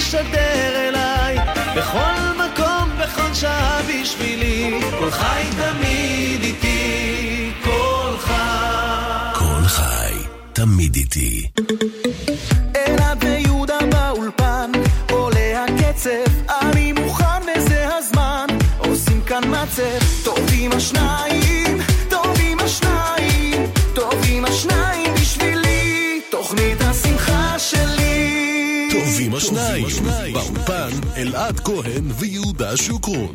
משדר אליי, בכל מקום, בכל שעה בשבילי. כל חי תמיד איתי, כל חי. כל חי תמיד איתי. אלעד ויהודה באולפן, עולה הקצב, אני מוכן וזה הזמן, עושים כאן מצב, טובים השניים, טובים השניים, טובים השניים בשבילי, תוכנית השמחה שלי. טובים השניים, באולפן אלעד כהן ויהודה שוקרון.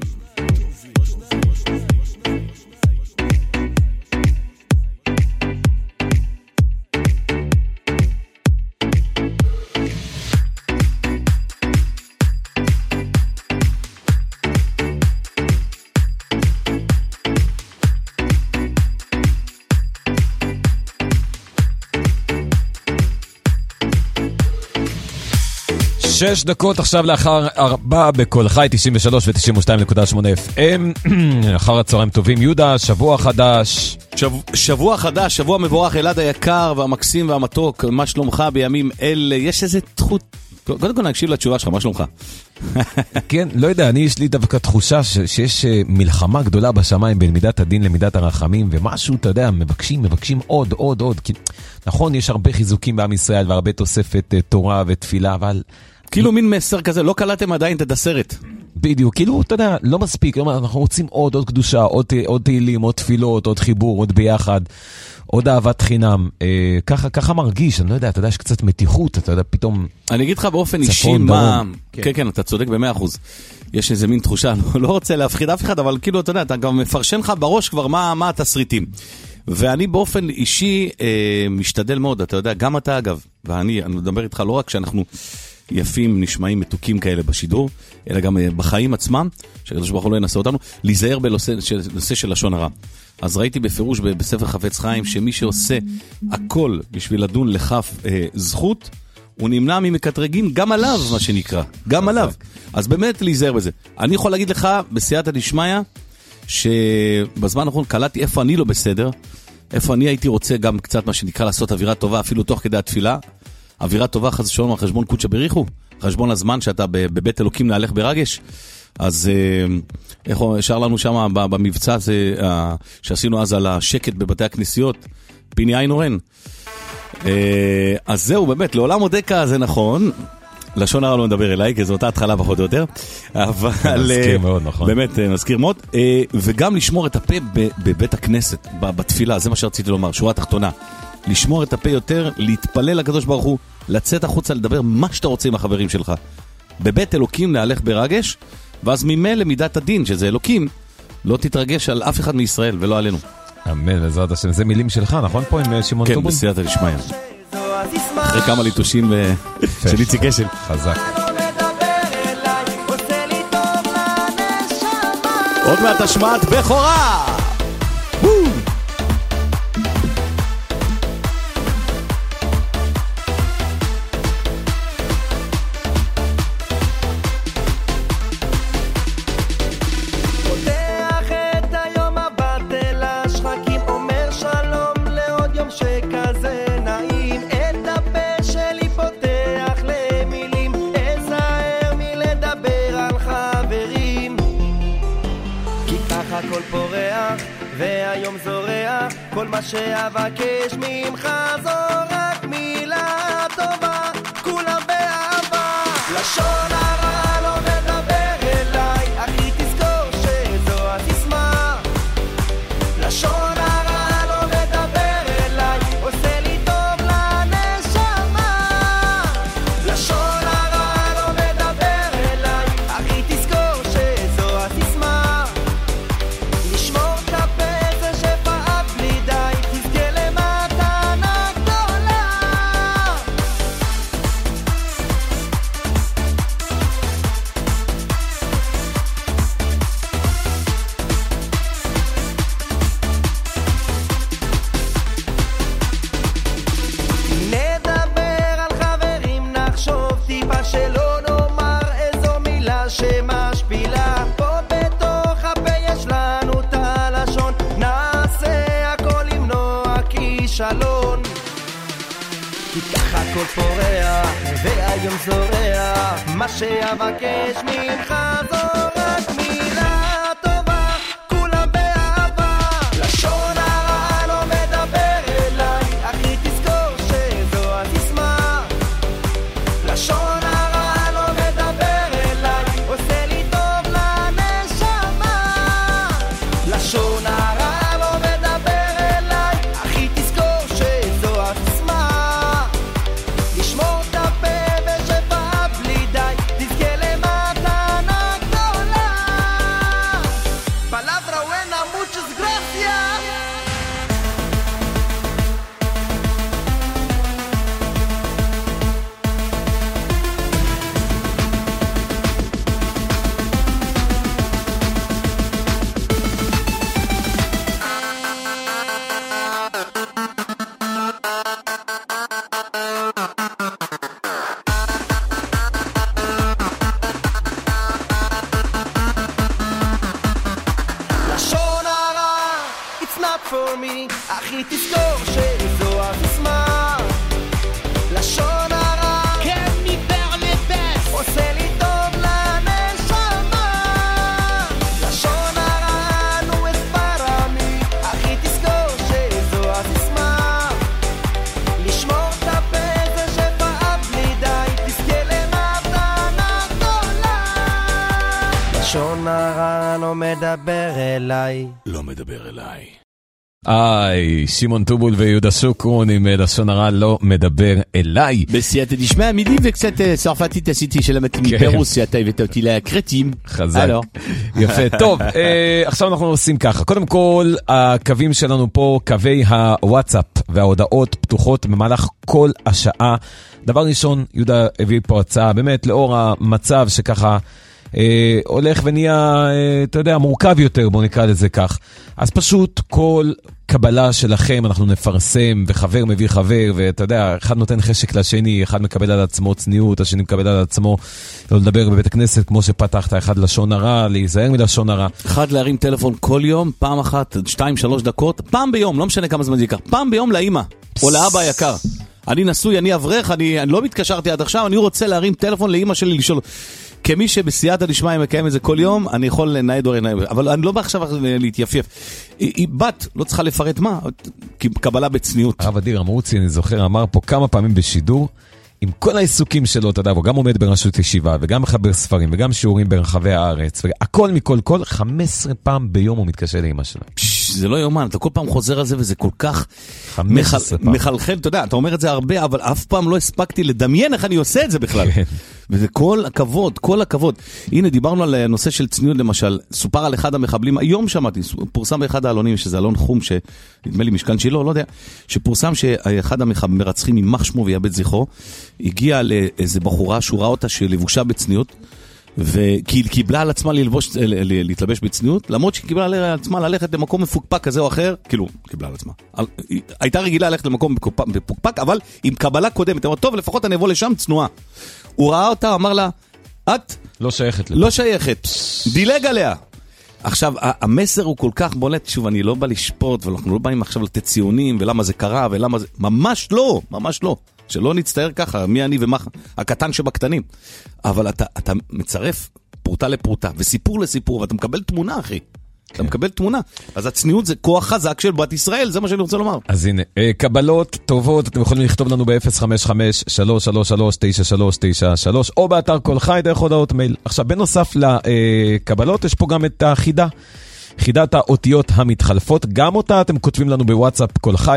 שש דקות עכשיו לאחר 4 בכל חי 93 ו-92.8 FM. אחר הצהריים טובים. יהודה, שבוע חדש. שבוע חדש, שבוע מבורך. אלעד היקר והמקסים והמתוק, מה שלומך בימים אלה? יש איזה תחות, קודם כל נקשיב לתשובה שלך, מה שלומך? כן, לא יודע, יש לי דווקא תחושה שיש מלחמה גדולה בשמיים בין מידת הדין למידת הרחמים, ומשהו, אתה יודע, מבקשים עוד. נכון, יש הרבה חיזוקים בעם ישראל והרבה תוספת תורה ותפילה, אבל כאילו מין מסר כזה, לא קלטתם עדיין את הסרט. בדיוק, כאילו, אתה יודע, לא מספיק, אנחנו רוצים עוד קדושה, עוד תהילים, עוד תפילות, עוד חיבור, עוד ביחד, עוד אהבת חינם. ככה מרגיש, אני לא יודע, אתה יודע, יש קצת מתיחות, אתה יודע, פתאום אני אגיד לך באופן אישי מה... כן, אתה צודק ב100%. יש איזה מין תחושה, לא רוצה להפחיד אף אחד, אבל כאילו, אתה יודע, אתה גם מפרשן לך בראש כבר מה התסריטים. ואני באופן אישי משתדל מאוד, אתה יודע, גם אתה אגב, ואני מדבר איתך לא רק שאנחנו יפים, נשמעים, מתוקים כאלה בשידור, אלא גם בחיים עצמם, שהקדוש ברוך הוא לא ינסה אותנו, להיזהר בנושא של לשון הרע. אז ראיתי בפירוש בספר חפץ חיים, שמי שעושה הכל בשביל לדון לכף זכות, הוא נמנע ממקטרגים גם עליו, מה שנקרא, גם עליו. אז באמת להיזהר בזה. אני יכול להגיד לך, בסייעתא דשמיא, שבזמן האחרון קלטתי איפה אני לא בסדר, איפה אני הייתי רוצה גם קצת מה שנקרא לעשות אווירה טובה, אפילו תוך כדי התפילה. אווירה טובה חס ושלום על חשבון קודשא בריחו, חשבון הזמן שאתה בבית אלוקים נהלך ברגש. אז איך שר לנו שם במבצע הזה, שעשינו אז על השקט בבתי הכנסיות, פיני עין אורן. אז זהו, באמת, לעולם מודקה זה נכון, לשון הרע לא מדבר אליי, כי זו אותה התחלה פחות או יותר, אבל מזכיר מאוד, נכון. באמת מזכיר מאוד, וגם לשמור את הפה בבית הכנסת, בתפילה, זה מה שרציתי לומר, שורה תחתונה. לשמור את הפה יותר, להתפלל לקדוש ברוך הוא, לצאת החוצה, לדבר מה שאתה רוצה עם החברים שלך. בבית אלוקים נהלך ברגש, ואז ממילא מידת הדין, שזה אלוקים, לא תתרגש על אף אחד מישראל ולא עלינו. אמן, בעזרת השם. זה מילים שלך, נכון פה עם שמעון טובול? כן, בסייעתא דשמיא. אחרי כמה ליטושים של איציק אשל. חזק. עוד מעט השמעת בכורה. והיום זורח, כל מה שאבקש ממך זו רק מילה טובה, כולם באהבה. לשון הרע לא מדבר אליי, אחי תזכור שזו הסיסמה. לשון הרע לא מדבר אליי, עושה לי טוב לנשמה. לשון הרע לא מדבר אליי, אחי תזכור שזו הסיסמה. לשמור שמשפילה פה בתוך הפה יש לנו את הלשון, נעשה הכל למנוע כישלון, כי ככה הכל פורח והיום זורח, מה שאבקש ממך זו רק מילה טובה, כולם באהבה. לשון הרע לא מדבר אליי, אחי תזכור שזו הסיסמה. לשון הרע לא מדבר אליי, עושה לי טוב לנשמה. לשון הרע לא מדבר אליי, אחי תזכור שזו הסיסמה. לשמור את הפה ושפע בלי די, תזכה למתנה גדולה. Palabra buena, muchas gracias. לשון הרע, it's not for me, אחי תזכור שזו הסיסמה. לשון הרע, כן מפר לבס, עושה לי טוב לנשמה. לשון הרע, נו es para mí, אחי תזכור שזו הסיסמה. לשמור את הפה זה שפע בלי די, תזכה למתנה גדולה. לשון הרע לא מדבר אליי. לא מדבר אליי. שמעון טובול ויהודה שוקרון עם לשון הרע לא מדבר אליי. בסייעתא דשמיא מילים וקצת צרפתית עשיתי שלמדתי מפרוסיה, אתה הבאת אותי לקרטים. חזק. יפה, טוב, עכשיו אנחנו עושים ככה. קודם כל, הקווים שלנו פה, קווי הוואטסאפ וההודעות פתוחות במהלך כל השעה. דבר ראשון, יהודה הביא פה הצעה, באמת לאור המצב שככה הולך ונהיה, אתה יודע, מורכב יותר, בוא נקרא לזה כך. אז פשוט כל קבלה שלכם אנחנו נפרסם, וחבר מביא חבר, ואתה יודע, אחד נותן חשק לשני, אחד מקבל על עצמו צניעות, השני מקבל על עצמו לא לדבר בבית הכנסת, כמו שפתחת, אחד לשון הרע, להיזהר מלשון הרע. אחד להרים טלפון כל יום, פעם אחת, 2-3 דקות, פעם ביום, לא משנה כמה זמן זה יקר, פעם ביום לאמא, או לאבא היקר. אני נשוי, אני אברך, אני לא מתקשרתי עד עכשיו, אני רוצה להרים טלפון לאמא שלי לשאול. כמי שבסייעתא דשמיא מקיים את זה כל יום, אני יכול לנהד או לנהד, אבל אני לא בא עכשיו להתייפייף. היא בת, לא צריכה לפרט מה, קבלה בצניעות. הרב אדיר אמרוצי, אני זוכר, אמר פה כמה פעמים בשידור, עם כל העיסוקים שלו, אתה יודע, הוא גם עומד ברשות ישיבה, וגם מחבר ספרים, וגם שיעורים ברחבי הארץ, הכל מכל כל, 15 פעם ביום הוא מתקשר לאמא שלו. זה לא יומן, אתה כל פעם חוזר על זה, וזה כל כך מחלחל, אתה יודע, אתה אומר את זה הרבה, אבל אף פעם לא הספקתי לדמיין איך אני עושה את זה בכלל. וזה כל הכבוד, כל הכבוד. הנה, דיברנו על נושא של צניעות למשל, סופר על אחד המחבלים, היום שמעתי, פורסם באחד העלונים, שזה אלון חום, שנדמה לי משכן שלו, לא יודע, שפורסם שאחד המרצחים יימח שמו ויאבד זכרו, הגיע לאיזה בחורה, שהוא ראה אותה שלבושה בצניעות, והיא קיבלה על עצמה להתלבש בצניעות, למרות שהיא קיבלה על עצמה ללכת למקום מפוקפק כזה או אחר, כאילו, קיבלה על עצמה. הייתה רגילה ללכת למקום מפוקפק, אבל עם קבלה קודמת, אמרה, טוב, לפחות אני אבוא לשם צנועה. הוא ראה אותה, אמר לה, את לא שייכת. לא שייכת, דילג עליה. עכשיו, המסר הוא כל כך בולט, שוב, אני לא בא לשפוט, ואנחנו לא באים עכשיו לתת ציונים, ולמה זה קרה, ולמה זה, ממש לא, ממש לא. שלא נצטער ככה, מי אני ומה, הקטן שבקטנים. אבל אתה מצרף פרוטה לפרוטה, וסיפור לסיפור, ואתה מקבל תמונה, אחי. אתה מקבל תמונה. אז הצניעות זה כוח חזק של בת ישראל, זה מה שאני רוצה לומר. אז הנה, קבלות טובות, אתם יכולים לכתוב לנו ב-055-333-9393, או באתר כל חי, דרך הודעות מייל. עכשיו, בנוסף לקבלות, יש פה גם את החידה. חידת האותיות המתחלפות, גם אותה אתם כותבים לנו בוואטסאפ כל חי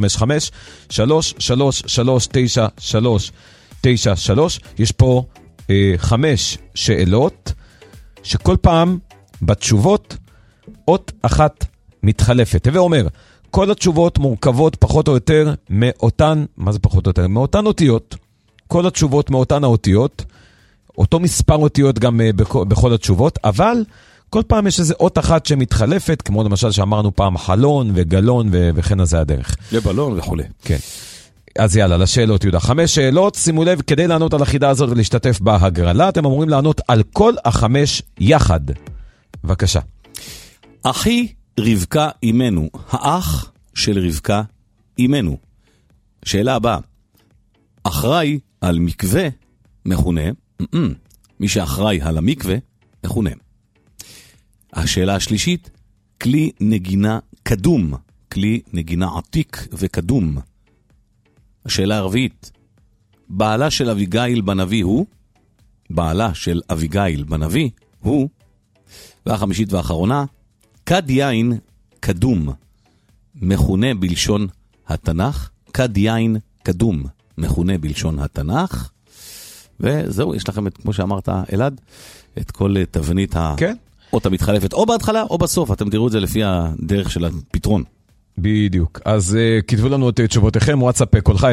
055-333-9393. יש פה 5 שאלות, שכל פעם בתשובות אות אחת מתחלפת. ואומר, כל התשובות מורכבות פחות או יותר מאותן, מה זה פחות או יותר? מאותן אותיות. כל התשובות מאותן האותיות, אותו מספר אותיות גם בכל התשובות, אבל כל פעם יש איזה אות אחת שמתחלפת, כמו למשל שאמרנו פעם חלון וגלון וכן הזה הדרך. לבלון וכו'. כן. אז יאללה, לשאלות יהודה. 5 שאלות, שימו לב, כדי לענות על החידה הזאת ולהשתתף בהגרלה, אתם אמורים לענות על כל 5 יחד. בבקשה. אחי רבקה אימנו, האח של רבקה אימנו. שאלה הבאה, אחראי על מקווה מכונה, מי שאחראי על המקווה מכונה. השאלה השלישית, כלי נגינה קדום, כלי נגינה עתיק וקדום. השאלה הרביעית, בעלה של אביגיל בנביא הוא, בעלה של אביגיל בנביא הוא, והחמישית והאחרונה, כד יין קדום, מכונה בלשון התנ"ך, כד יין קדום, מכונה בלשון התנ"ך, וזהו, יש לכם, כמו שאמרת, אלעד, את כל תבנית האות המתחלפת, או בהתחלה או בסוף, אתם תראו את זה לפי הדרך של הפתרון. בדיוק. אז כתבו לנו את תשובותיכם, וואטסאפ קולך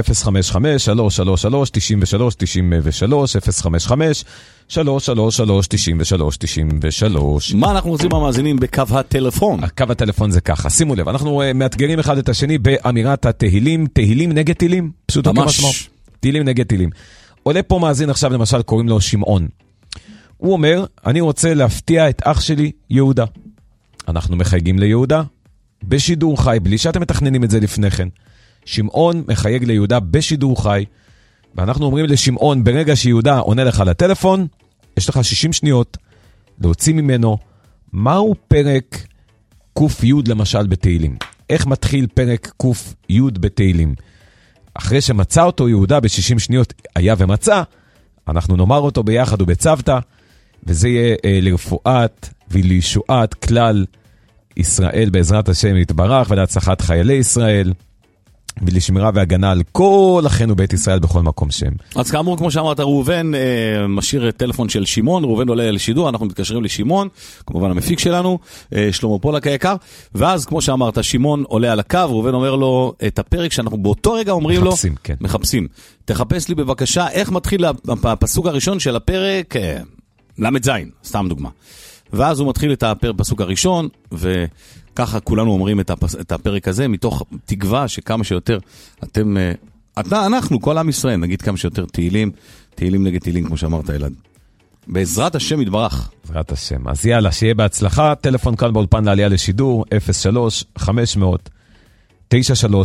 055-333-93-93, 055-333-93-93. מה אנחנו עושים המאזינים בקו הטלפון? הקו הטלפון זה ככה, שימו לב, אנחנו מאתגרים אחד את השני באמירת התהילים, תהילים נגד תהילים, פשוט ממש. תהילים נגד תהילים. עולה פה מאזין עכשיו, למשל, קוראים לו שמעון. הוא אומר, אני רוצה להפתיע את אח שלי, יהודה. אנחנו מחייגים ליהודה, בשידור חי, בלי שאתם מתכננים את זה לפני כן. שמעון מחייג ליהודה בשידור חי, ואנחנו אומרים לשמעון, ברגע שיהודה עונה לך לטלפון, יש לך 60 שניות להוציא ממנו מהו פרק קוף י' למשל בתהילים. איך מתחיל פרק קוף י' בתהילים? אחרי שמצא אותו יהודה ב-60 שניות היה ומצא, אנחנו נאמר אותו ביחד ובצוותא, וזה יהיה לרפואת ולישועת כלל ישראל בעזרת השם יתברך, ולהצלחת חיילי ישראל, ולשמירה והגנה על כל אחינו בית ישראל בכל מקום שם. אז כאמור, כמו שאמרת, ראובן משאיר טלפון של שמעון, ראובן עולה לשידור, אנחנו מתקשרים לשמעון, כמובן המפיק שלנו, שלמה פולק היקר, ואז כמו שאמרת, שמעון עולה על הקו, ראובן אומר לו את הפרק שאנחנו באותו רגע אומרים מחפשים, לו, כן. מחפשים. תחפש לי בבקשה איך מתחיל הפסוק הראשון של הפרק למד זין, סתם דוגמה. ואז הוא מתחיל את הפסוק הראשון, וככה כולנו אומרים את הפרק הזה, מתוך תקווה שכמה שיותר אנחנו, כל עם ישראל, נגיד כמה שיותר תהילים נגד תהילים, כמו שאמרת אלעד. בעזרת השם יתברך. בעזרת השם. אז יאללה, שיהיה בהצלחה. טלפון כאן באולפן לעלייה לשידור, 03-500-9393.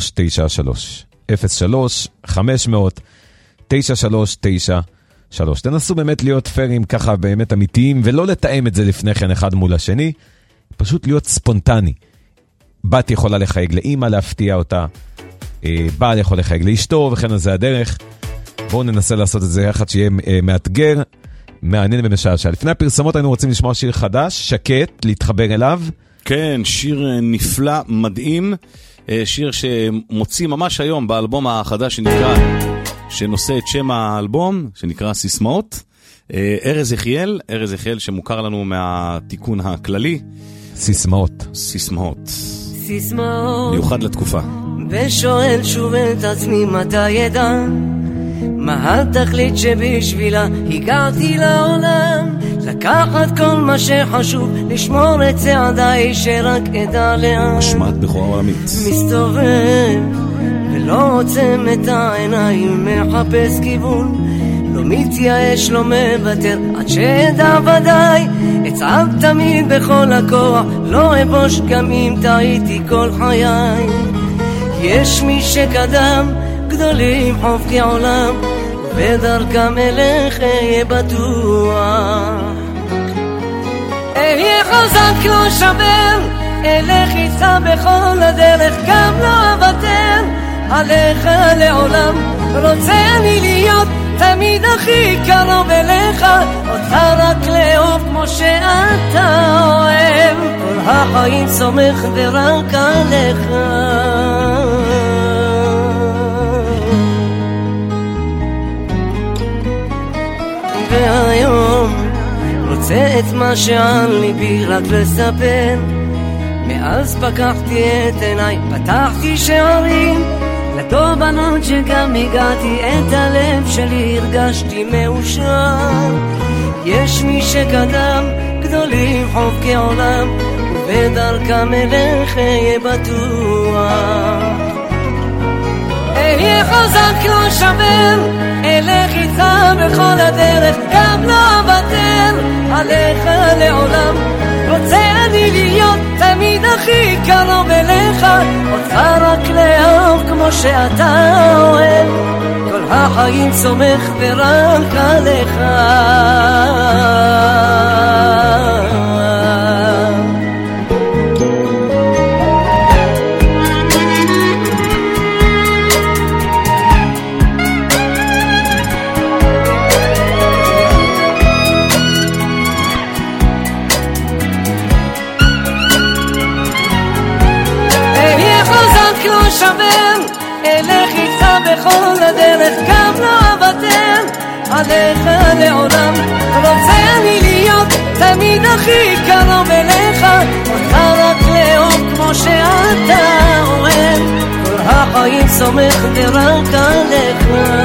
03-500-9393. תנסו באמת להיות פיירים ככה, באמת אמיתיים, ולא לתאם את זה לפני כן אחד מול השני, פשוט להיות ספונטני. בת יכולה לחייג לאמא, להפתיע אותה, בעל יכול לחייג לאשתו, וכן אז זה הדרך. בואו ננסה לעשות את זה יחד שיהיה מאתגר, מעניין ומשעשע. לפני הפרסומות היינו רוצים לשמוע שיר חדש, שקט, להתחבר אליו. כן, שיר נפלא, מדהים, שיר שמוציא ממש היום באלבום החדש שנושא את שם האלבום, שנקרא סיסמאות. ארז יחיאל שמוכר לנו מהתיקון הכללי. סיסמאות. מיוחד לתקופה. ושואל שוב את עצמי מתי ידע מה התכלית שבשבילה הגעתי לעולם, לקחת כל מה שחשוב, לשמור את צעדיי שרק אדע לאן. משמעת בכורה עולמית. מסתובב ולא עוצם את העיניים, מחפש כיוון, לא מתייאש, לא מוותר, עד שידע ודאי, אצעד תמיד בכל הכוח, לא אבוש גם אם טעיתי כל חיי. יש מי שקדם, גדולים חובקי עולם, ודרכם אלך אהיה בטוח. אהיה חזק לא שבר, אלך איתך בכל הדרך, גם לא אוותר עליך לעולם. רוצה אני להיות תמיד הכי קרוב אליך, אותך רק לאהוב כמו שאתה אוהב, כל החיים סומך ורק עליך. והיום רוצה את מה שעל ליבי רק לספר, מאז פקחתי את עיניי, פתחתי שערים לתובנות שגם הגעתי, את הלב שלי הרגשתי מאושר. יש מי שקדם, גדולים חובקי עולם, ובדרכם אלך אהיה בטוח. אהיה חזק לא שבר, אלך איתך בכל הדרך, גם לא אוותר עליך לעולם. רוצה אני להיות תמיד הכי קרוב אליך, אותך רק לאהוב כמו שאתה אוהב, כל החיים סומך ורק עליך. שבר, אלך איתך בכל הדרך, גם לא אוותר עליך לעולם. רוצה אני להיות תמיד הכי קרוב אליך, אותך רק לאהוב כמו שאתה אוהב, כל החיים סומך ורק עליך.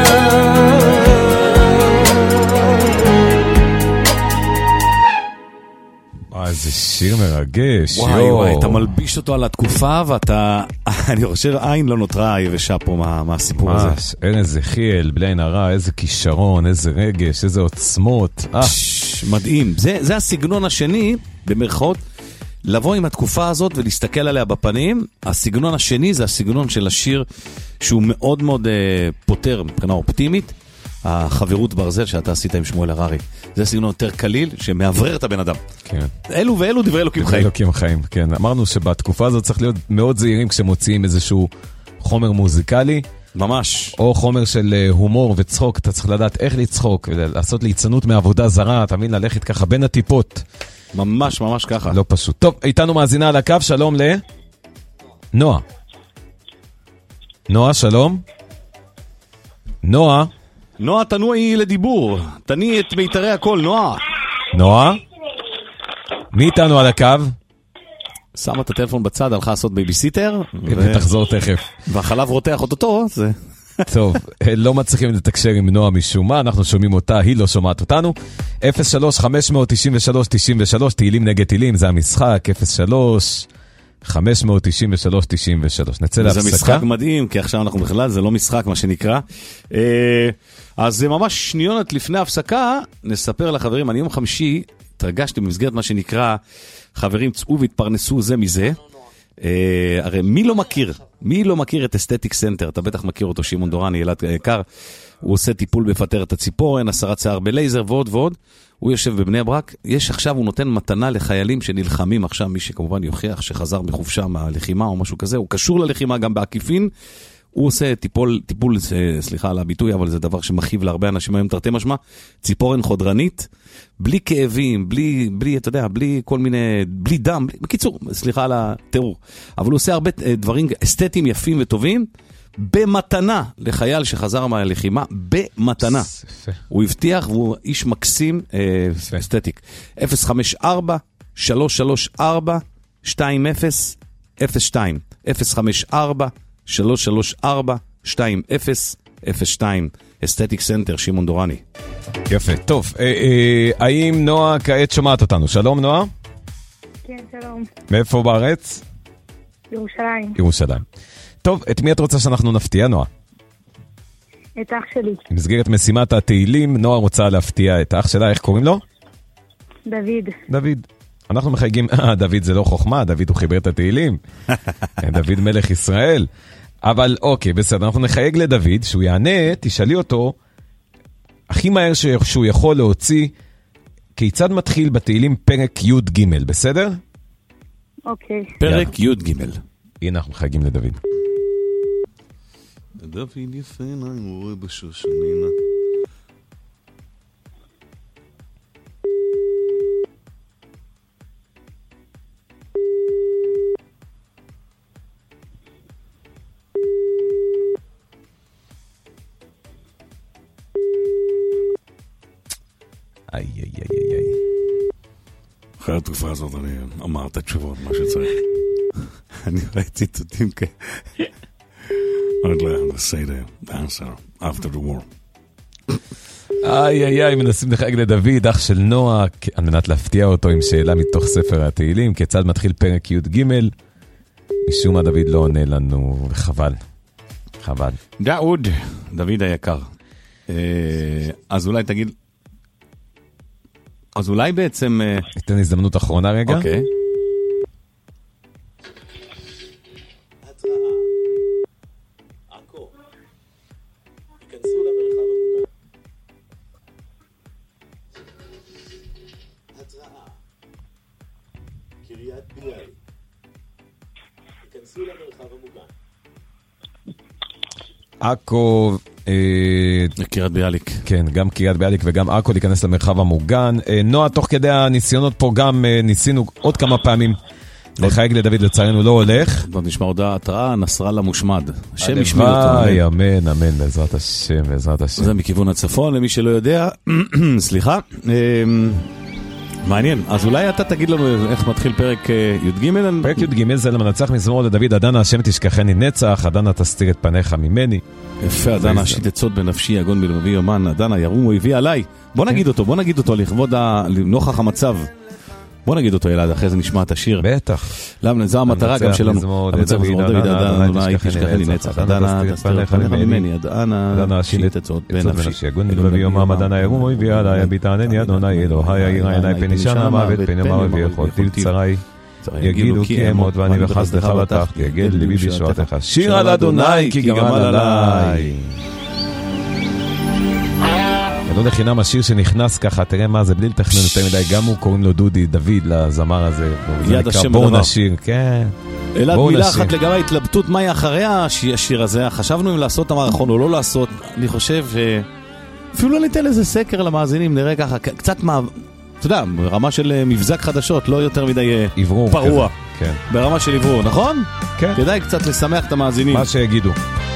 איזה שיר מרגש. וואי וואי, אתה מלביש אותו על התקופה ואתה, אני חושב עין לא נותרה יבשה פה מהסיפור הזה. אין איזה חיל, בלי עין הרע, איזה כישרון, איזה רגש, איזה עוצמות. מדהים. זה הסגנון השני, במרכאות, לבוא עם התקופה הזאת ולהסתכל עליה בפנים. הסגנון השני זה הסגנון של השיר שהוא מאוד מאוד פותר מבחינה אופטימית. החברות ברזל שאתה עשית עם שמואל הררי. זה סגנון יותר קליל שמעברר את הבן אדם. כן. אלו ואלו דברי אלוקים חיים. אלוקים חיים, כן. אמרנו שבתקופה הזאת צריך להיות מאוד זהירים כשמוציאים איזשהו חומר מוזיקלי. ממש. או חומר של הומור וצחוק, אתה צריך לדעת איך לצחוק, לעשות ליצנות מעבודה זרה, אתה מבין, ללכת ככה בין הטיפות. ממש, ממש ככה. לא פשוט. טוב, איתנו מאזינה על הקו, שלום נועה. נועה, שלום. נועה. נועה, תנועי לדיבור. תניעי את מיתרי הכל, נועה. נועה? מי איתנו על הקו? שמה את הטלפון בצד, הלכה לעשות בייביסיטר. ותחזור תכף. והחלב רותח אותו, זה... טוב, לא מצליחים לתקשר עם נועה משום מה, אנחנו שומעים אותה, היא לא שומעת אותנו. 03-593-93, תהילים נגד תהילים, זה המשחק, 03-593-93. נצא להפסקה. זה משחק מדהים, כי עכשיו אנחנו בכלל, זה לא משחק, מה שנקרא. אז זה ממש שניונת לפני ההפסקה, נספר לחברים, אני יום חמישי, התרגשתי במסגרת מה שנקרא, חברים צאו והתפרנסו זה מזה. הרי מי לא מכיר את אסתטיק סנטר, אתה בטח מכיר אותו, שמעון דורני, ילד יקר, הוא עושה טיפול בפטרת הציפורן, הסרת שיער בלייזר ועוד ועוד, הוא יושב בבני ברק, עכשיו הוא נותן מתנה לחיילים שנלחמים עכשיו, מי שכמובן יוכיח שחזר מחופשה מהלחימה או משהו כזה, הוא קשור ללחימה גם בעקיפין, הוא עושה טיפול, סליחה על הביטוי, אבל זה דבר שמכאיב להרבה אנשים היום תרתי משמע, ציפורן חודרנית, בלי כאבים, בלי, אתה יודע, בלי כל מיני, בלי דם, בקיצור, סליחה על התיאור. אבל הוא עושה הרבה דברים אסתטיים יפים וטובים, במתנה לחייל שחזר מהלחימה, במתנה. הוא הבטיח, והוא איש מקסים, אסתטיק. 054-334-2002. 054-334-2002. אסתטיק סנטר, שמעון דורני. יפה, טוב. האם נועה כעת שומעת אותנו? שלום נועה? כן, שלום. מאיפה בארץ? ירושלים. ירושלים. טוב, את מי את רוצה שאנחנו נפתיע, נועה? את אח שלי. במסגרת משימת התהילים, נועה רוצה להפתיע את האח שלה, איך קוראים לו? דוד. דוד. אנחנו מחייגים, דוד זה לא חוכמה, דוד הוא חיבר את התהילים. דוד מלך ישראל. אבל אוקיי, בסדר, אנחנו נחייג לדוד, שהוא יענה, תשאלי אותו, הכי מהר שהוא יכול להוציא, כיצד מתחיל בתהילים פרק י' ג', בסדר? אוקיי. פרק י' ג'. הנה אנחנו מחייגים לדוד. דוד יפה נעים רואה בשושנינה. איי, איי, איי, איי. אחרי התקופה הזאת אני אמר את התשובות, מה שצריך. אני ראיתי ציטוטים כאלה. I'd like to say the answer after the war. איי, איי, איי, מנסים לחייג לדוד, אח של נועה, על מנת להפתיע אותו עם שאלה מתוך ספר התהילים, כיצד מתחיל פרק י' ג'. משום מה דוד לא עונה לנו, וחבל. חבל. דוד היקר. אז אולי תגיד... אז אולי בעצם... ניתן הזדמנות אחרונה רגע. אוקיי. התראה. עכו. היכנסו למרחב עכו, קריית ביאליק. כן, גם קריית ביאליק וגם עכו להיכנס למרחב המוגן. נועה, תוך כדי הניסיונות פה גם ניסינו עוד כמה פעמים לחייג לדוד, לצערנו לא הולך. בוא נשמע הודעה, התראה, נסראללה מושמד. השם ישמיר אותו. אמן, אמן, בעזרת השם, בעזרת השם. זה מכיוון הצפון, למי שלא יודע. סליחה. מעניין, אז אולי אתה תגיד לנו איך מתחיל פרק י"ג? פרק י"ג זה למנצח מזמור לדוד, עדנה השם תשכחני נצח, עדנה תסתיר את פניך ממני. יפה, עדנה אשית עצות בנפשי, יגון בלבבי יומן, עדנה ירום אויבי עליי. בוא נגיד אותו לכבוד נוכח המצב. בוא נגיד אותו ילד, אחרי זה נשמע את השיר. בטח. למה, זו המטרה גם שלנו. המנצח מזמור דוד, עדנה תשכחני נצח, עדנה תסתיר את פניך ממני, עדנה אשית עצות בנפשי, יגון בלבבי יומן, עדנה ירום אויבי עליי, ביטענני אדוני אלוהי יאיר עיני פן ישן המוות פן יאמר ויכולתי לצרי. יגידו כי אמות ואני בחסדך בטחתי, יגד ליבי בישועתך. שיר על אדוני כי גמל עליי. לא לחינם השיר שנכנס ככה, תראה מה זה, בלי לתכנן יותר מדי, גם הוא קוראים לו דודי, דוד, לזמר הזה. יד השם בואו בדבר. נשיר, כן. אלעד, מילה אחת לגבי ההתלבטות, מה היא אחרי השיר הזה? חשבנו אם לעשות את המערכון או לא לעשות. אני חושב אפילו לא ניתן איזה סקר למאזינים, נראה ככה, קצת מה... אתה יודע, ברמה של מבזק חדשות, לא יותר מדי פרוע. כן. ברמה של עברור, נכון? כן. כדאי קצת לשמח את המאזינים. מה שיגידו.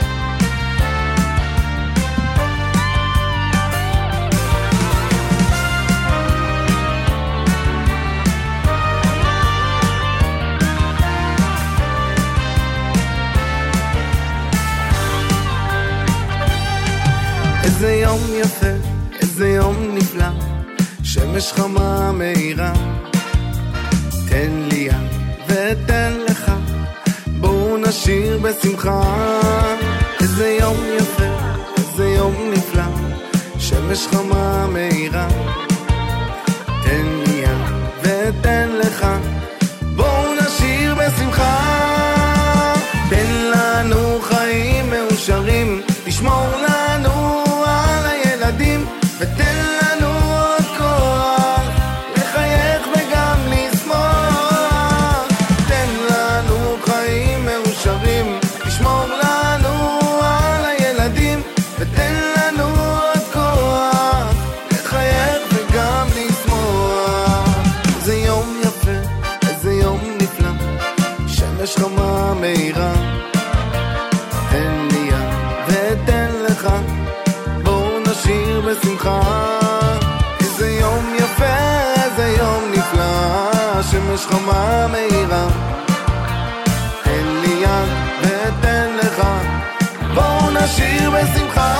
איזה יום יפה, איזה יום נפלא, שמש חמה מהירה, תן לי יד ותן לך, בואו נשיר בשמחה. איזה יום יפה, איזה יום נפלא, שמש חמה מהירה, תן לי יד ותן לך, בואו נשיר בשמחה. תן לנו חיים מאושרים, תשמור לנו על הילדים, ותן לנו עוד כוח לחייך וגם לשמוח. תן לנו חיים מאושרים, תשמור לנו על הילדים, ותן לנו עוד כוח לחייך וגם לשמוח. איזה יום יפה, איזה יום נפלא, שמש חמה מהירה, תן לי יד ותן לך, בואו נשיר בשמחה. איזה יום יפה, איזה יום נפלא, שמש חמה מהירה, תן לי יד ותן לך, בואו נשיר בשמחה.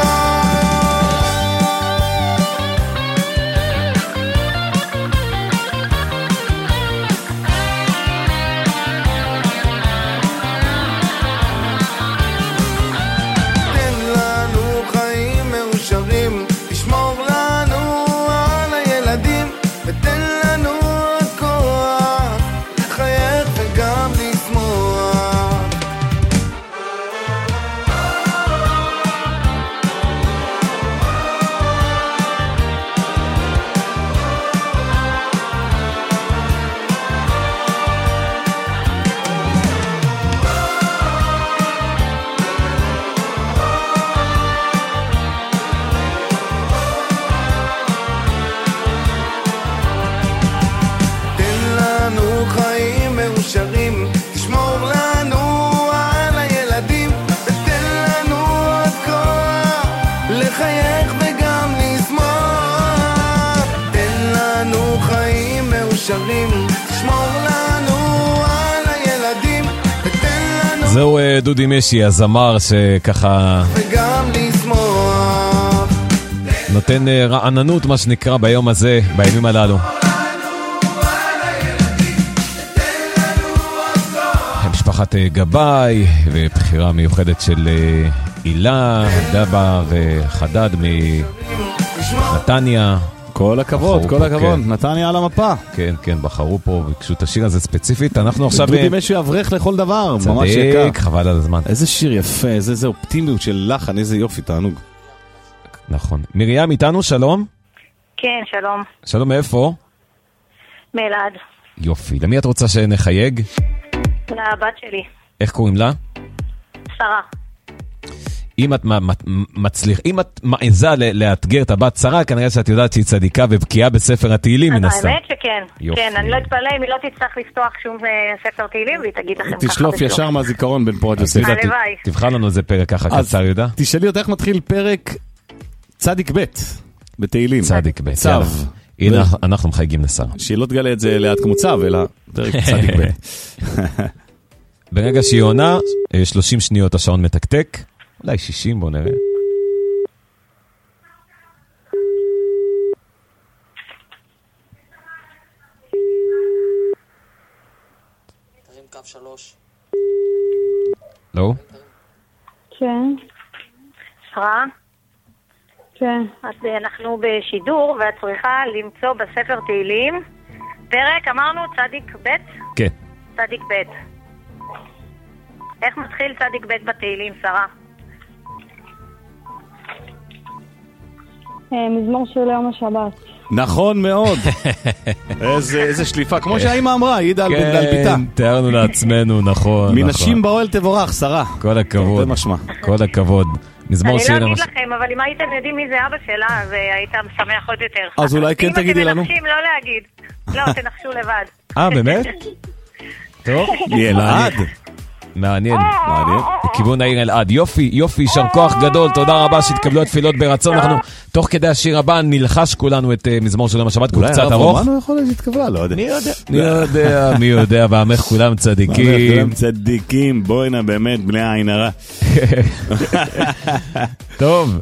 זהו דודי משי, הזמר שככה נותן רעננות, מה שנקרא, ביום הזה, בימים הללו. משפחת גבאי ובחירה מיוחדת של הילה, דבה וחדד מנתניה. כל הכבוד, כל הכבוד, נתניה על המפה. כן, כן, בחרו פה וביקשו את השיר הזה ספציפית. אנחנו עכשיו... דודי משי אברך לכל דבר, ממש יקר. צדיק, חבל על הזמן. איזה שיר יפה, איזה אופטימיות של לחן, איזה יופי, תענוג. נכון. מרים איתנו, שלום. כן, שלום. שלום, מאיפה? מאלעד. יופי. למי את רוצה שנחייג? לבת שלי. איך קוראים לה? שרה. אם את אם את מעיזה לאתגר את הבת שרה, כנראה שאת יודעת שהיא צדיקה ובקיאה בספר התהילים מן הסתם. האמת שכן. כן, אני לא אתפלא אם היא לא תצטרך לפתוח שום ספר תהילים, והיא תגיד לכם ככה. תשלוף ישר מהזיכרון בין פורת יוסף. הלוואי. תבחר לנו איזה פרק ככה קצר, יהודה. תשאלי אותה איך מתחיל פרק צדיק ב' בתהילים. צדיק ב'. צו. הנה, אנחנו מחייגים לשרה. שהיא לא תגלה את זה ליד כמו צו, אלא פרק צדיק ב'. ברגע שהיא עונה, 30 שניות השעון מתקתק. אולי 60, בוא נראה. תרים קו 3. לא? כן. שרה? כן. אנחנו בשידור, ואת צריכה למצוא בספר תהילים פרק, אמרנו, צדיק ב'? כן. צדיק ב'. איך מתחיל צדיק ב' בתהילים, שרה? מזמור של יום השבת. נכון מאוד. איזה שליפה, כמו שהאימא אמרה, העידה על ביתה. תיארנו לעצמנו, נכון. מנשים באוהל תבורך, שרה. כל הכבוד. זה משמע. כל הכבוד. אני לא אגיד לכם, אבל אם הייתם יודעים מי זה אבא שלה, אז היית משמח עוד יותר. אז אולי כן תגידי לנו. אם אתם מנחשים, לא להגיד. לא, תנחשו לבד. באמת? טוב. ילעד. מעניין. בכיוון העיר אלעד. יופי, יישר כוח גדול. תודה רבה שהתקבלו התפילות ברצון. אנחנו תוך כדי השיר הבא נלחש כולנו את מזמור של יום השבת, כי הוא קצת ארוך. אולי יכול להתקבלה, לא יודע. מי יודע, ועמך כולם צדיקים. כולם צדיקים, בואי נה באמת, בני העין הרע. טוב,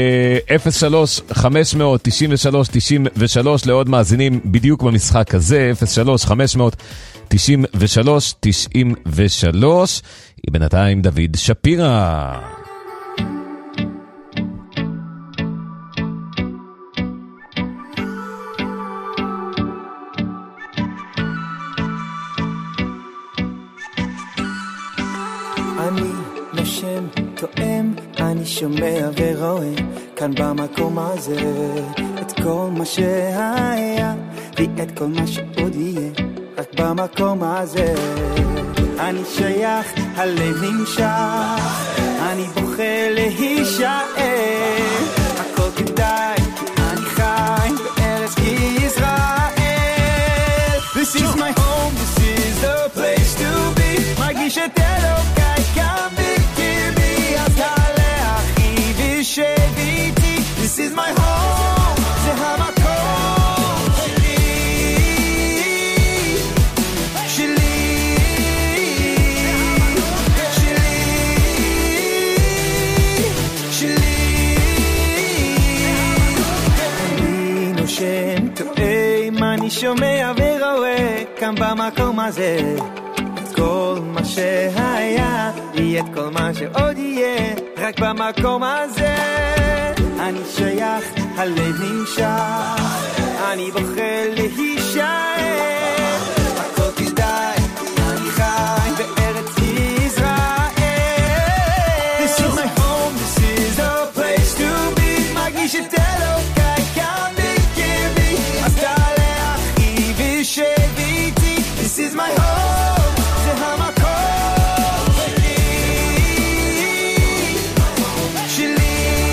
03-593-93 לעוד מאזינים בדיוק במשחק הזה, 03-593-93, היא בינתיים דוד שפירא. אני נושם, תואם, אני שומע ורואה כאן במקום הזה את כל מה שהיה ואת כל מה שעוד יהיה רק במקום הזה. אני שייך, הלב נמשך, אני בוחר להישאר, הכל כדאי, אני חי בארץ ישראל. This is my home, this is the place to be, מרגיש את אלוקיי כאן בקרבי, אז תעלה אחי ושב איתי. This is my home, זה המקום שלי. אני שומע ורואה כאן במקום הזה את כל מה שהיה יהיה את כל מה שעוד יהיה רק במקום הזה. אני שייך, הלב נמשך, אני בוחר להישאר, הכל כדאי, אני חי בארץ ישראל. This is my home, this is the place to be, מרגיש את אלוקיי כאן בקרבי, אז תעלה אחי ושב איתי. This is my home, זה המקום שלי.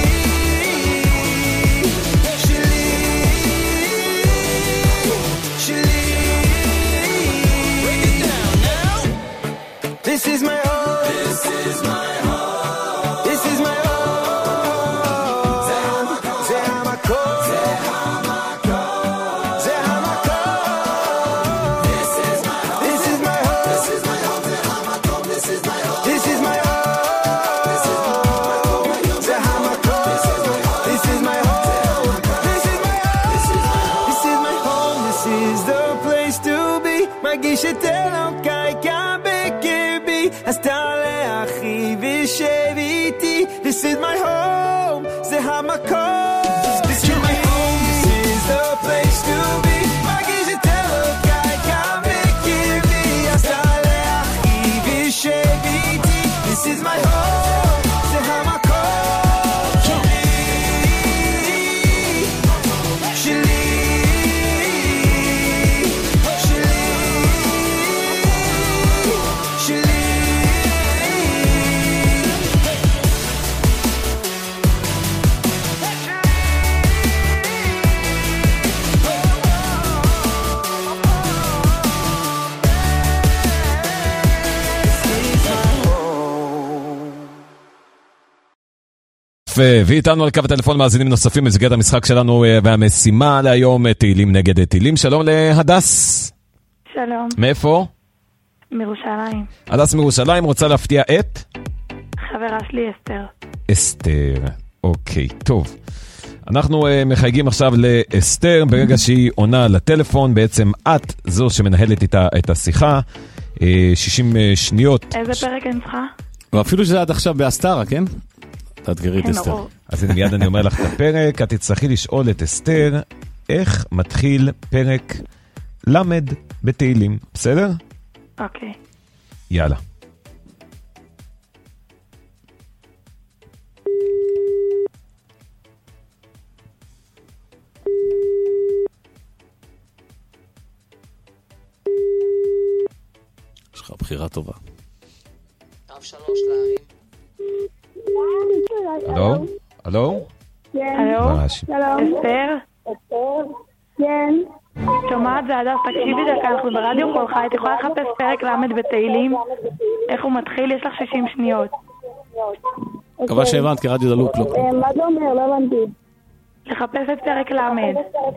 This is my home. This is my home. This is my home. זה המקום. זה המקום. זה המקום. This is my home. This is my home. This is my home. זה המקום. This is my home. This is my home. This is my home. זה המקום. This is my home. This is my home. This is my home. This is my home. This is the place to be. מרגיש את אלוקיי כאן בקרבי, אז תעלה אחי ושב איתי. This is my home, זה המקום. This is my home, this is the place to be. מרגיש את אלוקיי כאן בקרבי, אז תעלה אחי ושב איתי. This is my home, זה המקום שלי. שלי. יפה, ואיתנו על קו הטלפון מאזינים נוספים במסגרת המשחק שלנו והמשימה להיום, תהילים נגד תהילים. שלום להדס. שלום. מאיפה? מירושלים. הדס מירושלים, רוצה להפתיע את? חברה שלי אסתר. אסתר, אוקיי, טוב. אנחנו מחייגים עכשיו לאסתר, ברגע שהיא עונה לטלפון, בעצם את זו שמנהלת איתה את השיחה, 60 שניות. איזה פרק אני צריכה? ואפילו שזה עד עכשיו באסתרה, כן? תאתגרי את אסתר. אז מיד אני אומר לך את הפרק, את תצטרכי לשאול את אסתר, איך מתחיל פרק למד בתהילים, בסדר? אוקיי. יאללה. יש לך בחירה טובה. הלו? הלו? הלו? אסתר? כן. שומעת זה הדס, תקשיבי דקה, אנחנו ברדיו כל חי, את יכולה לחפש פרק למד בתהילים? איך הוא מתחיל? יש לך 60 שניות. מקווה שהבנת, כי רדיו דלוק לא. מה זה אומר? לא הבנתי. לחפש את פרק למד.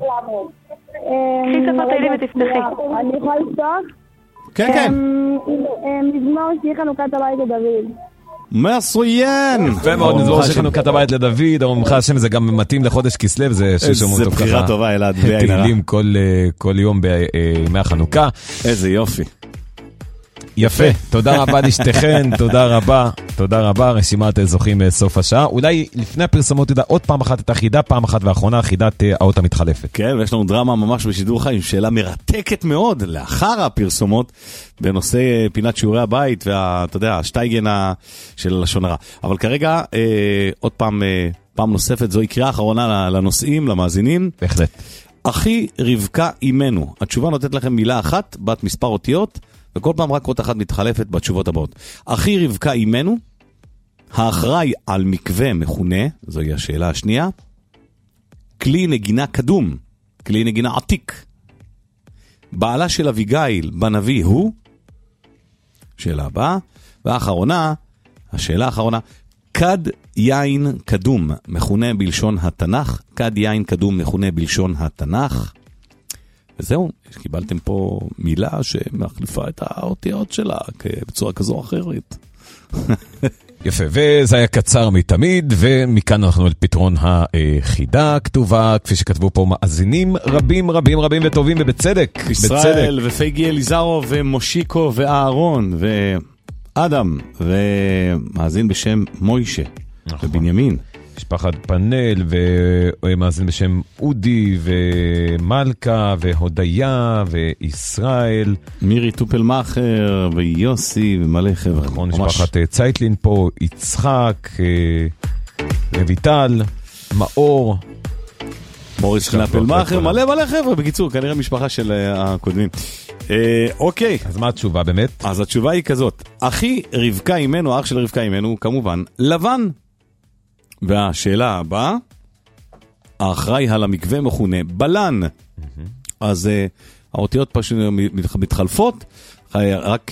קחי ספר תהילים ותפתחי. אני יכולה לפתוח? כן, כן. מזמור שהיא חנוכת הבית לדוד. מצוין! יפה מאוד, נזמור שחנוכת הבית לדוד, או ממך השם, זה גם מתאים לחודש כסלו, זה ששומעו אותו ככה. איזה בחירה טובה, אלעד, בלי עין הרע. תהילים כל יום בימי החנוכה. איזה יופי. יפה, תודה רבה לשתיכן, תודה רבה, רשימת זוכים סוף השעה. אולי לפני הפרסומות תדע עוד פעם אחת את החידה, פעם אחת ואחרונה, חידת האות המתחלפת. כן, ויש לנו דרמה ממש בשידור חי, עם שאלה מרתקת מאוד, לאחר הפרסומות, בנושא פינת שיעורי הבית, ואתה יודע, השטייגן של הלשון הרע. אבל כרגע, עוד פעם נוספת, זוהי קריאה אחרונה לנושאים, למאזינים. בהחלט. אחי רבקה אימנו. התשובה נותנת לכם מילה אחת, בת מספר אותיות, וכל פעם רק אות אחת מתחלפת בתשובות הבאות. אחי רבקה אימנו, האחראי על מקווה מכונה, זוהי השאלה השנייה, כלי נגינה קדום, כלי נגינה עתיק, בעלה של אביגיל בנביא הוא, שאלה הבאה, והאחרונה, השאלה האחרונה, כד יין קדום מכונה בלשון התנ"ך, כד יין קדום מכונה בלשון התנ"ך, וזהו, קיבלתם פה מילה שמחליפה את האותיות שלה בצורה כזו או אחרת. יפה, וזה היה קצר מתמיד, ומכאן אנחנו על פתרון החידה הכתובה, כפי שכתבו פה מאזינים רבים וטובים, ובצדק. ישראל ופייגי אליזרו ומושיקו ואהרון ואדם, ומאזין בשם מוישה ובנימין. משפחת פנל, ומאזין בשם אודי, ומלכה, והודיה, וישראל. מירי טופלמאחר, ויוסי, ומלא חבר'ה. נכון, משפחת צייטלין פה, יצחק, רויטל, מאור. מוריס טופלמאחר, מלא חבר'ה. בקיצור, כנראה משפחה של הקודמים. אוקיי. אז מה התשובה באמת? אז התשובה היא כזאת. אחי רבקה אימנו, אח של רבקה אימנו, כמובן, לבן. והשאלה הבאה, האחראי על המקווה מכונה בלן. אז האותיות פשוט מתחלפות, רק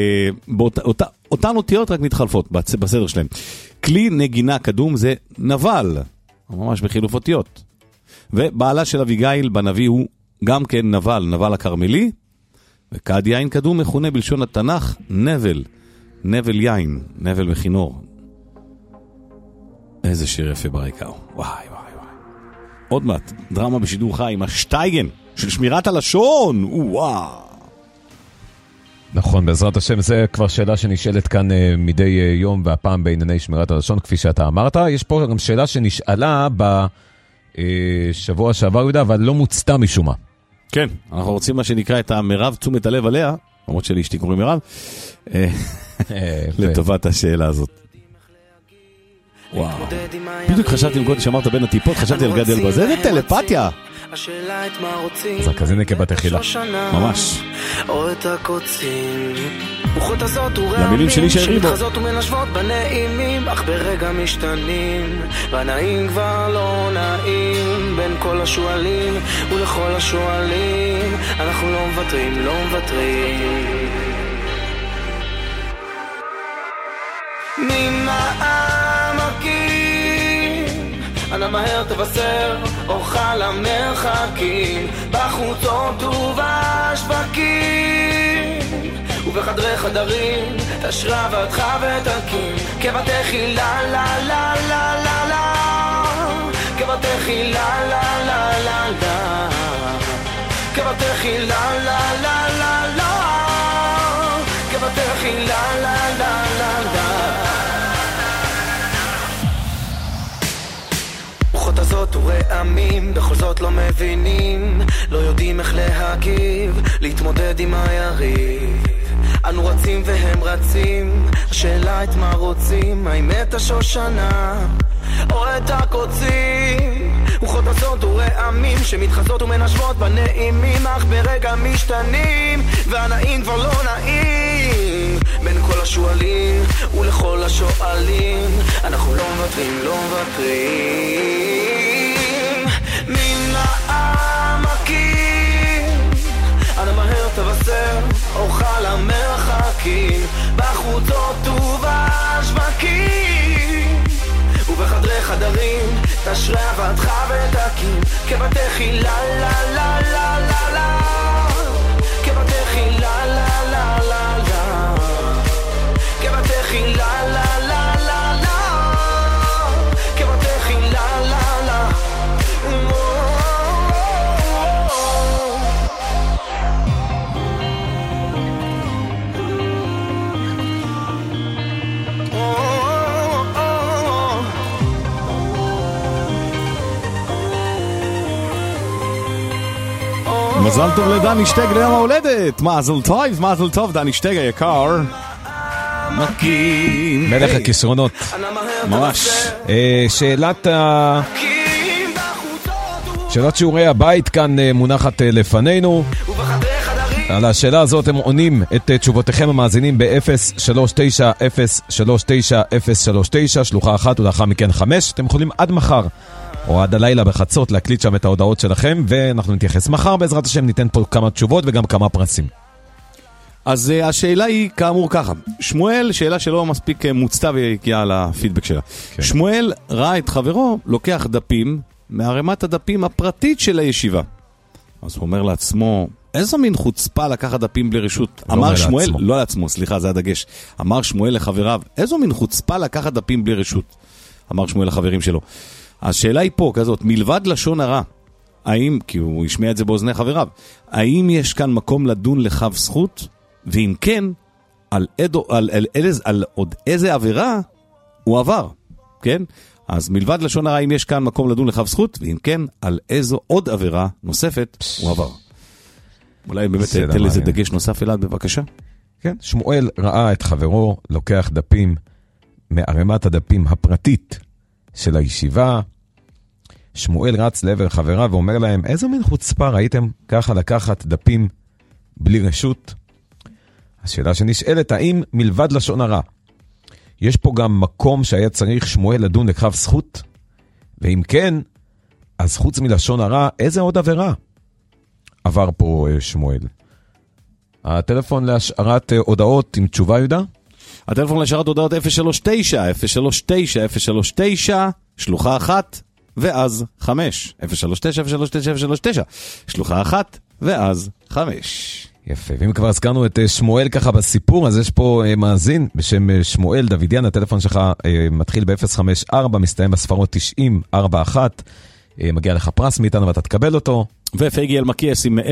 אותן אותיות רק מתחלפות בסדר שלהם. כלי נגינה קדום זה נבל, ממש בחילוף אותיות. ובעלה של אביגיל בנביא הוא גם כן נבל הכרמלי, וכד יין קדום מכונה בלשון התנ"ך נבל יין, נבל מכינור. איזה שיר יפה ברקע. וואי. עוד מעט, דרמה בשידור חי עם השטייגן של שמירת הלשון. וואו. נכון, בעזרת השם, זה כבר שאלה שנשאלת כאן מדי יום, והפעם בענייני שמירת הלשון, כפי שאתה אמרת. יש פה גם שאלה שנשאלה בשבוע שעבר, יהודה, אבל לא מוצתה משום מה. כן, אנחנו רוצים מה שנקרא את המרב תשומת הלב עליה, למרות שלאשתי קוראים מרב, לטובת השאלה הזאת. וואו. בדיוק חשבתי עם קודם שאמרת בין הטיפות, חשבתי על גדל בזה, זה טלפתיה. אז כזה נקבה תחילה. ממש. למילים שלי שערים בו. ומנשבות בנעימים, אך ברגע משתנים, והנעים כבר לא נעים, בין כל השואלים ולכל השואלים, אנחנו לא מוותרים. מן העמקים מהר תבשר אורך למרחקים, בחוצות ובשווקים ובחדרי חדרים תשרה ועדך ותקים, כבתכי לה לה לה לה לה לה, כבתכי לה לה לה לה לה, כבתכי לה לה לה לה לה, כבתכי לה לה לה לה לה. רוחות הזאת ורעמים בכל זאת לא מבינים, לא יודעים איך להגיב, להתמודד עם היריב. אנו רצים והם רצים, השאלה את מה רוצים, האם את השושנה או את הקוצים. רוחות הזאת ורעמים שמתחזות ומנשבות בנעימים, אך ברגע משתנים והנעים כבר לא נעים. בין כל השואלים ולכל השואלים אנחנו לא מוותרים, לא מוותרים. מן העמקים אנא מהר תבשר אורך למרחקים, בחוצות ובשווקים ובחדרי חדרים תשרה ועדך ותקים, כבתכי לה לה לה לה לה לה, כבתכי לה לה לה לה לה, כבתכי לה לה לה לה לה, כבתכי לה לה לה. מזל טוב לדני שטג ליום ההולדת, מזל טוב דני שטג היקר. מקים מלך הכישרונות ממש. שאלת שיעורי הבית כאן מונחת לפנינו. על השאלה הזאת הם עונים את תשובותיכם המאזינים ב-039-039-039 שלוחה 1 ולאחר מכן 5. אתם יכולים עד מחר או עד הלילה בחצות להקליט שם את ההודעות שלכם, ואנחנו נתייחס מחר בעזרת השם, ניתן פה כמה תשובות וגם כמה פרסים. אז השאלה היא כאמור ככה, שמואל, שאלה שלא מספיק מוצתה והגיעה על הפידבק שלה. כן. שמואל ראה את חברו לוקח דפים מערימת הדפים הפרטית של הישיבה. אז הוא אומר לעצמו, איזו מין חוצפה לקחת דפים בלי רשות. אמר שמואל, לעצמו. לא לעצמו, סליחה, זה הדגש. אמר שמואל לחבריו, איזו מין חוצפה לקחת דפים בלי רשות. אמר שמואל לחברים שלו. השאלה היא פה כזאת, מלבד לשון הרע, האם, כי הוא ישמע את זה באוזני חבריו, האם יש כאן מקום לדון לכף זכות? ואם כן, על עוד איזה עבירה הוא עבר, כן? אז מלבד לשון הרע, האם יש כאן מקום לדון לכף זכות? ואם כן, על איזו עוד עבירה נוספת הוא עבר. אולי באמת תן לזה דגש נוסף אלעד, בבקשה. כן, שמואל ראה את חברו לוקח דפים מערימת הדפים הפרטית של הישיבה. שמואל רץ לעבר חבריו ואומר להם, איזו מין חוצפה ראיתם ככה לקחת דפים בלי רשות? השאלה שנשאלת, האם מלבד לשון הרע, יש פה גם מקום שהיה צריך שמואל לדון לכף זכות? ואם כן, אז חוץ מלשון הרע, איזה עוד עבירה עבר פה שמואל? הטלפון להשארת הודעות עם תשובה, יהודה? הטלפון להשארת הודעות 039, שלוחה 1 ואז 5. 039, שלוחה 1 ואז 5. יפה, ואם כבר הזכרנו את שמואל ככה בסיפור, אז יש פה מאזין בשם שמואל דוידיאן, הטלפון שלך מתחיל ב-054, מסתיים בספרות 9041, מגיע לך פרס מאיתנו ואתה תקבל אותו. ופייגי אלמקיאס עם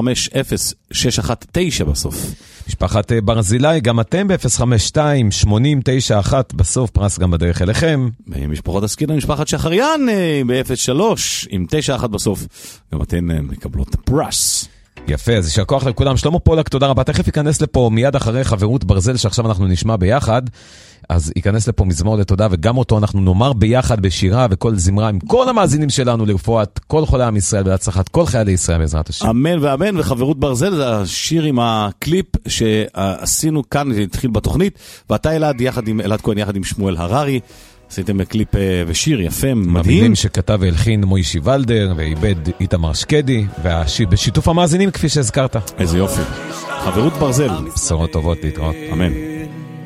050619 בסוף. משפחת ברזילי, גם אתם ב-052-8091 בסוף, פרס גם בדרך אליכם. משפחות הסקינה, משפחת שחריין ב-03 עם 91 בסוף, גם אתן מקבלות פרס. יפה, אז יישר כוח לכולם. שלמה פולק, תודה רבה. תכף ייכנס לפה מיד אחרי חברות ברזל שעכשיו אנחנו נשמע ביחד, אז ייכנס לפה מזמור לתודה, וגם אותו אנחנו נאמר ביחד בשירה וכל זמרה עם כל המאזינים שלנו לרפואת כל חולי עם ישראל ולהצלחת כל חיילי ישראל בעזרת השם. אמן ואמן. וחברות ברזל זה השיר עם הקליפ שעשינו כאן, זה התחיל בתוכנית, ואתה אלעד יחד עם אלעד כהן יחד עם שמואל הררי, עשיתם קליפ ושיר יפה, מדהים. המילים שכתב והלחין מוישי ולדר, ואיבד איתמר שקדי, בשיתוף המאזינים כפי שהזכרת. איזה יופי. חברות ברזל. בשורות טובות להתראות. אמן.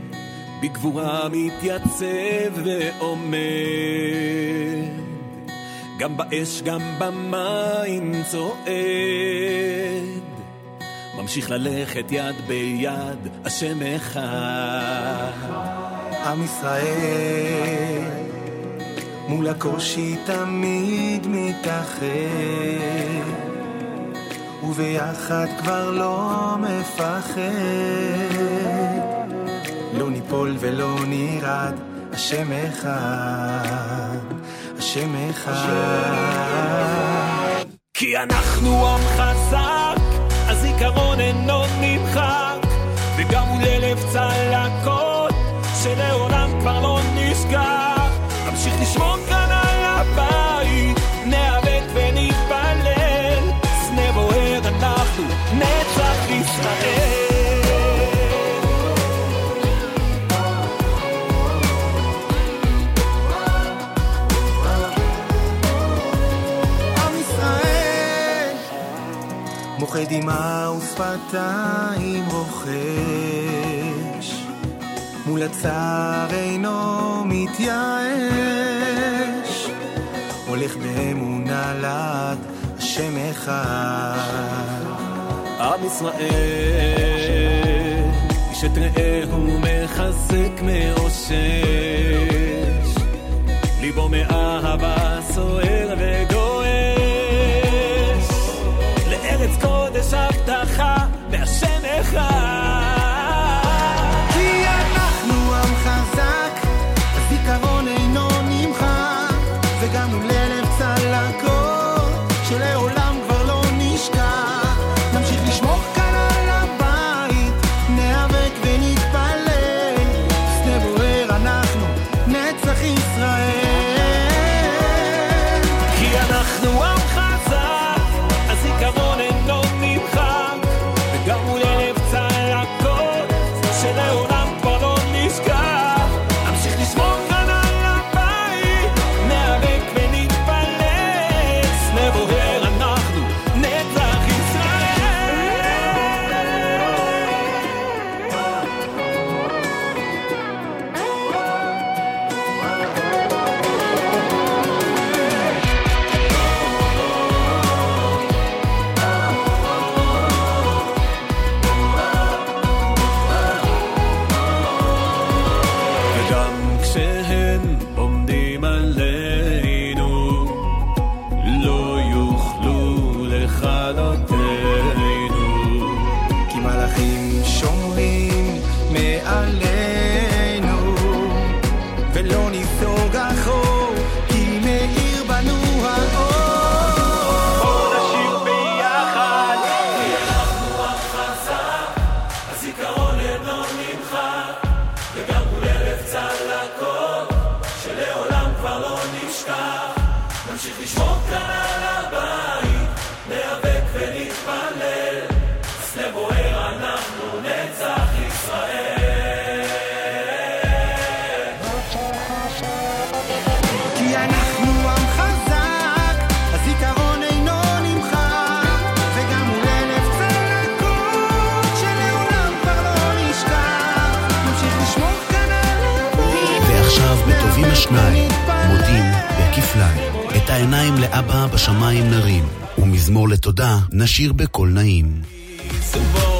בגבורה מתייצב ועומד, גם באש גם במים צועד, ממשיך ללכת יד ביד, השם אחד. עם ישראל מול הקושי תמיד מתאחד, וביחד כבר לא מפחד, לא ניפול ולא נרד, השם אחד, השם אחד. כי אנחנו עם חזק, הזיכרון אינו נמחק, וגם מול אלף צלקות שלעולם כבר לא נשכח, נמשיך לשמור כאן על הבית, נאבק ונתפלל, סנה בוער אנחנו נצח ישראל. מוחה דמעה ושפתיים רוחש, מול הצער אינו מתייאש, הולך באמונה לעד, השם אחד. עם ישראל איש את רעהו מחזק מאושש, ליבו מאהבה סוער וגועש, לארץ קודש הבטחה והשם אחד. כי אנחנו עם חזק, הזיכרון אינו נמחק, וגם מול אלף צלקות שלעולם כבר לא נשכח, נמשיך לשמור כאן על הבית, נאבק ונתפלל, סנה בוער אנחנו נצח ישראל. כי אנחנו עם חזק, הזיכרון אינו נמחק, וגם מול אלף צלקות שלעולם כבר לא נשכח, נמשיך לשמור כאן על הבית, נאבק ונתפלל, סנה בוער אנחנו נצח וגם כשהם עומדים עלינו לא יוכלו לכלותנו, כי מלאכים שומרים מעלינו, ולא נסוג אחור, כי מאיר בנו האור. בואו נשיר ביחד, כי אנחנו עם חזק, הזיכרון אינו נמחק, וגם מול אלף צלקות שלעולם כבר לא נשכח, נמשיך לשמור כאן על הבית, נאבק ונתפלל, סנה בוער אנחנו נצח ישראל. כי אנחנו עם חזק, הזיכרון אינו נמחק, וגם מול אלף צלקות שלעולם כבר לא נשכח, נמשיך לשמור כאן על הבית. ועכשיו בטובים השניים, מודים בכפליים, את העיניים לאבא בשמיים נרים, ומזמור לתודה נשיר בקול נעים. סבו